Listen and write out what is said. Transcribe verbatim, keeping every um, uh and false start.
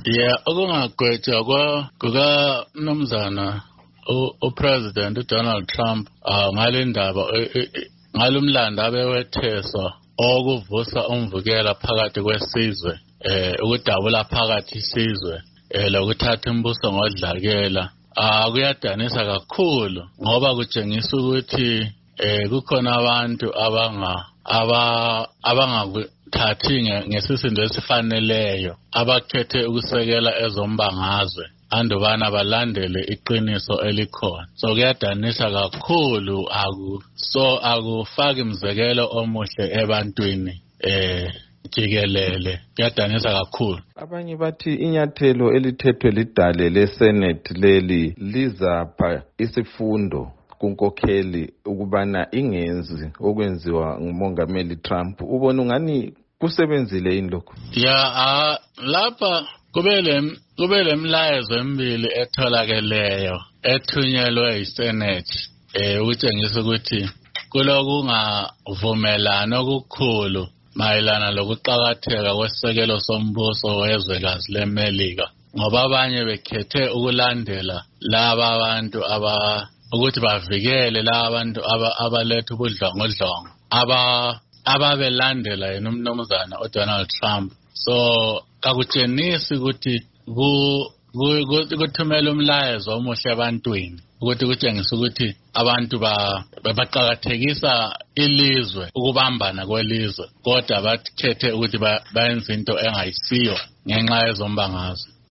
Yeah, okungagwetshwa kwa kuka mnumzana uPresident uDonald Trump ngale ndaba ngalomlando abewetheswa okuvusa umvukela phakathi kwesizwe eh ukudabula phakathi isizwe eh lokuthatha imbuso ngodlakela ah kuyadanisa kakhulu ngoba kutshengisa ukuthi eh kukhona abantu abanga aba abangakuthathi ngesisindo esifaneleyo abakhethe ukusekela ezombangazwe andubana balandele iqiniso elikhona so kuyadanisa kakhulu aku so akufaki imzekelo omuhle ebantwini eh jikelele kuyadanisa kakhulu. Abanye bathi inyathelo elithethwe lidale leSenate leli lizapha isifundo kunkokheli ukubana ingenzi okwenziwa ngumongameli Trump. Ubona ungani kusebenzile yini lokho? Ya lapha kubele kubele mlayezo emibili etholakeleyo ethunyelwe yiSenate eh ukutshengisa ukuthi kulokungavumelana okukhulu mayelana lokuqhakatheka kwesekelo sombuso wezwekazi leMelika ngoba abanye bekhethe ukulandela laba abantu aba ukuthi bavikele laba bantu abaletha ubudlongodlongo aba ababelandela yena umnumzana uDonald Trump so kakutshengisi ukuthi kuthumela umlayezo omuhle ebantwini ukuthi kutshengisa ukuthi abantu baqhakathekisa ilizwe ukubambana kwelizwe kodwa bakhethe ukuthi bayenze into engayisiyo ngenxa yezombangazwe.